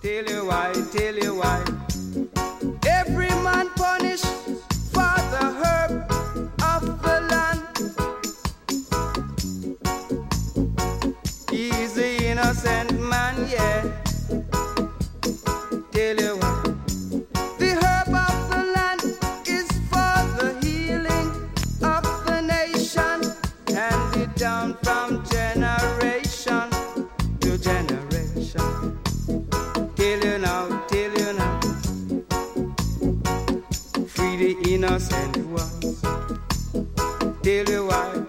tell you why. Every man punished for the herb of the land. He's the innocent man, yeah. Tell you why. The herb of the land is for the healing of the nation, handed down from generation to generation. Tell you now, free the innocent ones. Tell you why.